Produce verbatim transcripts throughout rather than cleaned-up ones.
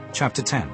Chapter ten.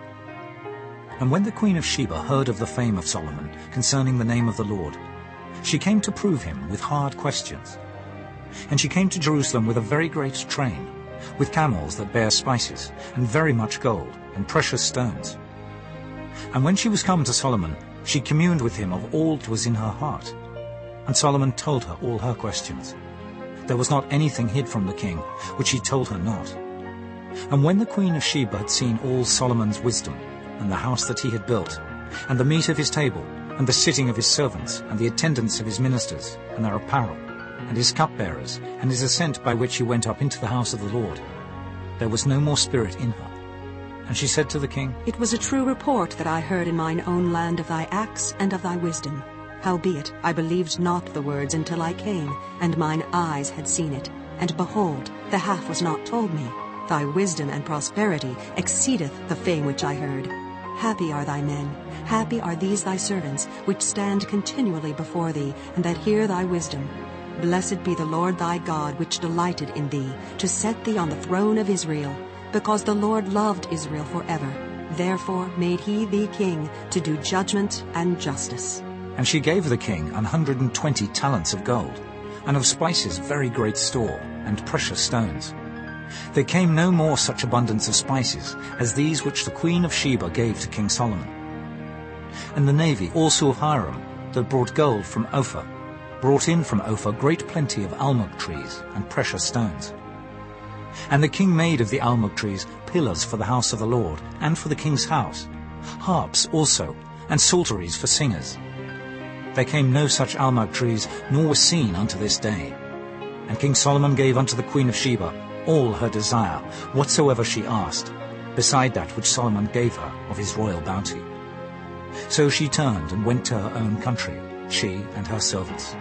And when the queen of Sheba heard of the fame of Solomon concerning the name of the Lord, she came to prove him with hard questions. And she came to Jerusalem with a very great train, with camels that bear spices, and very much gold, and precious stones. And when she was come to Solomon, she communed with him of all that was in her heart. And Solomon told her all her questions. There was not anything hid from the king, which he told her not. And when the queen of Sheba had seen all Solomon's wisdom, and the house that he had built, and the meat of his table, and the sitting of his servants, and the attendance of his ministers, and their apparel, and his cupbearers, and his ascent by which he went up into the house of the Lord, there was no more spirit in her. And she said to the king, It was a true report that I heard in mine own land of thy acts and of thy wisdom. Howbeit I believed not the words until I came, and mine eyes had seen it. And behold, the half was not told me. Thy wisdom and prosperity exceedeth the fame which I heard. Happy are thy men, happy are these thy servants, which stand continually before thee, and that hear thy wisdom. Blessed be the Lord thy God, which delighted in thee, to set thee on the throne of Israel, because the Lord loved Israel forever. Therefore made he thee king, to do judgment and justice. And she gave the king an hundred and twenty talents of gold, and of spices very great store, and precious stones. There came no more such abundance of spices as these which the queen of Sheba gave to King Solomon. And the navy also of Hiram, that brought gold from Ophir, brought in from Ophir great plenty of almug trees and precious stones. And the king made of the almug trees pillars for the house of the Lord, and for the king's house, harps also, and psalteries for singers. There came no such almug trees, nor was seen unto this day. And King Solomon gave unto the queen of Sheba all her desire, whatsoever she asked, beside that which Solomon gave her of his royal bounty. So she turned and went to her own country, she and her servants.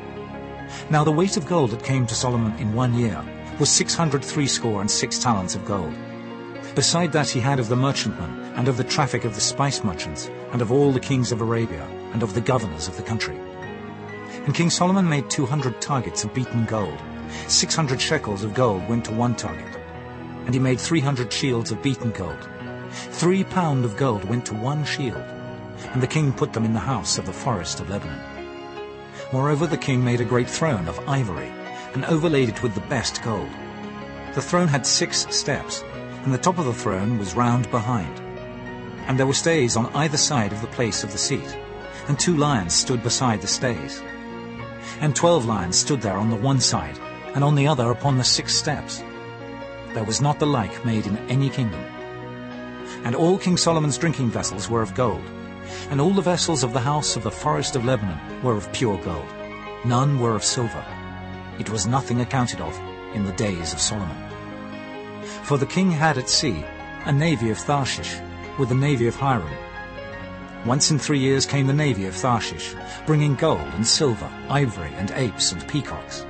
Now the weight of gold that came to Solomon in one year was six hundred threescore and six talents of gold. Beside that he had of the merchantmen, and of the traffic of the spice merchants, and of all the kings of Arabia, and of the governors of the country. And King Solomon made two hundred targets of beaten gold. Six hundred shekels of gold went to one target. And he made three hundred shields of beaten gold. Three pound of gold went to one shield. And the king put them in the house of the forest of Lebanon. Moreover, the king made a great throne of ivory, and overlaid it with the best gold. The throne had six steps, and the top of the throne was round behind. And there were stays on either side of the place of the seat, and two lions stood beside the stays. And twelve lions stood there on the one side, and on the other upon the six steps. There was not the like made in any kingdom. And all King Solomon's drinking vessels were of gold, and all the vessels of the house of the forest of Lebanon were of pure gold. None were of silver. It was nothing accounted of in the days of Solomon. For the king had at sea a navy of Tarshish, with the navy of Hiram. Once in three years came the navy of Tarshish, bringing gold and silver, ivory and apes and peacocks.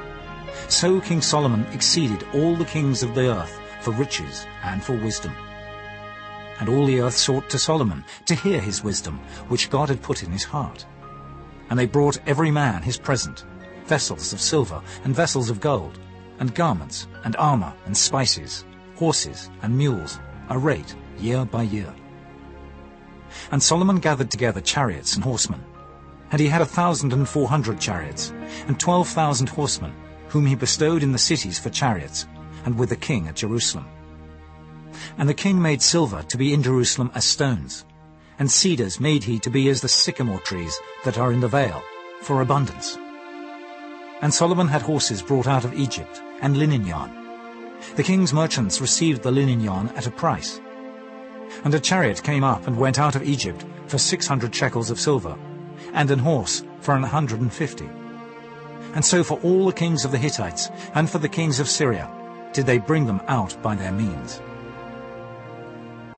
So King Solomon exceeded all the kings of the earth for riches and for wisdom. And all the earth sought to Solomon to hear his wisdom, which God had put in his heart. And they brought every man his present, vessels of silver and vessels of gold, and garments and armor and spices, horses and mules, a rate year by year. And Solomon gathered together chariots and horsemen. And he had a thousand and four hundred chariots, and twelve thousand horsemen, whom he bestowed in the cities for chariots, and with the king at Jerusalem. And the king made silver to be in Jerusalem as stones, and cedars made he to be as the sycamore trees that are in the vale, for abundance. And Solomon had horses brought out of Egypt, and linen yarn. The king's merchants received the linen yarn at a price. And a chariot came up and went out of Egypt for six hundred shekels of silver, and an horse for an hundred and fifty. And so for all the kings of the Hittites, and for the kings of Syria, did they bring them out by their means.